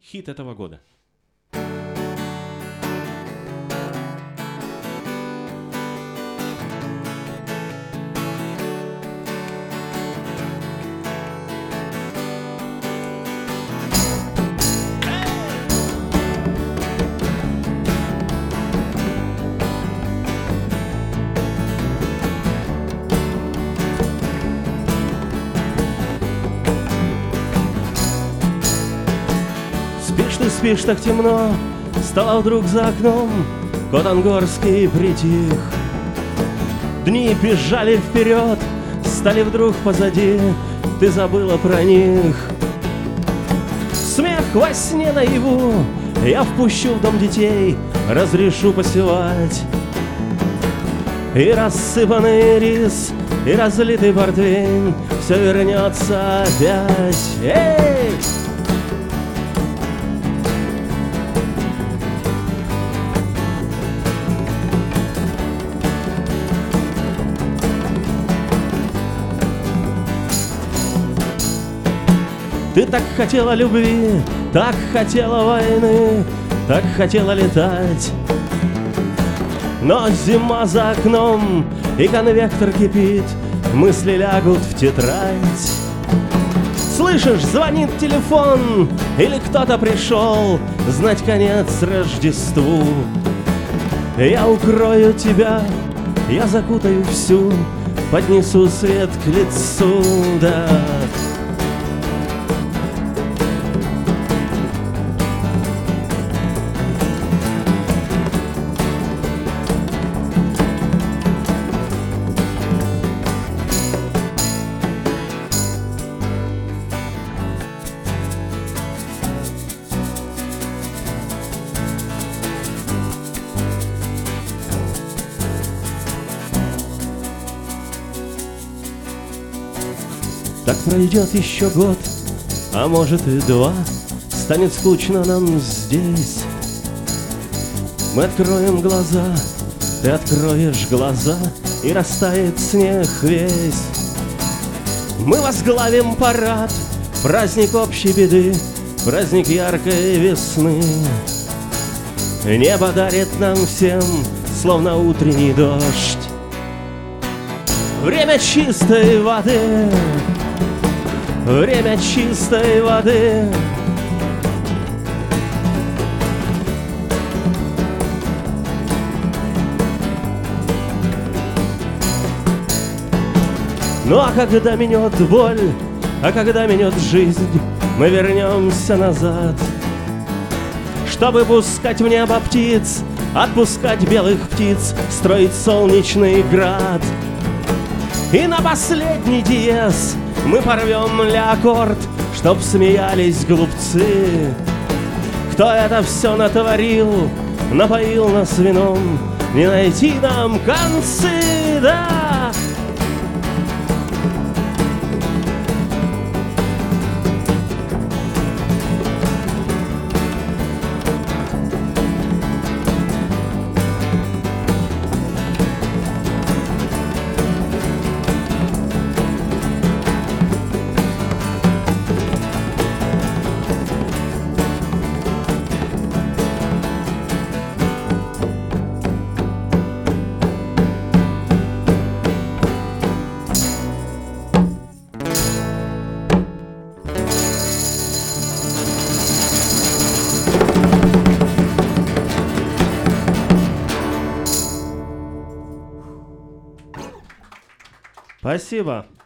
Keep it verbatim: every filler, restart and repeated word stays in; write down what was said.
Хит этого года. Спишь ты, спишь так темно, стало вдруг за окном, кот ангорский притих. Дни бежали вперед, стали вдруг позади, ты забыла про них. Смех во сне наяву я впущу в дом детей, разрешу посевать. И рассыпанный рис, и разлитый портвейн, все вернется опять. Эй! Ты так хотела любви, так хотела войны, так хотела летать. Но зима за окном, и конвектор кипит, мысли лягут в тетрадь. Слышишь, звонит телефон, или кто-то пришел знать конец Рождеству. Я укрою тебя, я закутаю всю, поднесу свет к лицу, да. Так пройдет еще год, а может и два, станет скучно нам здесь. Мы откроем глаза, ты откроешь глаза, и растает снег весь. Мы возглавим парад, праздник общей беды, праздник яркой весны. Небо дарит нам всем, словно утренний дождь, время чистой воды. Время чистой воды. Ну а когда минет боль, а когда минет жизнь, мы вернемся назад, чтобы пускать в небо птиц, отпускать белых птиц, строить солнечный град. И на последний диез мы порвем ля-аккорд, чтоб смеялись глупцы. Кто это все натворил, напоил нас вином, не найти нам концы, да. Спасибо.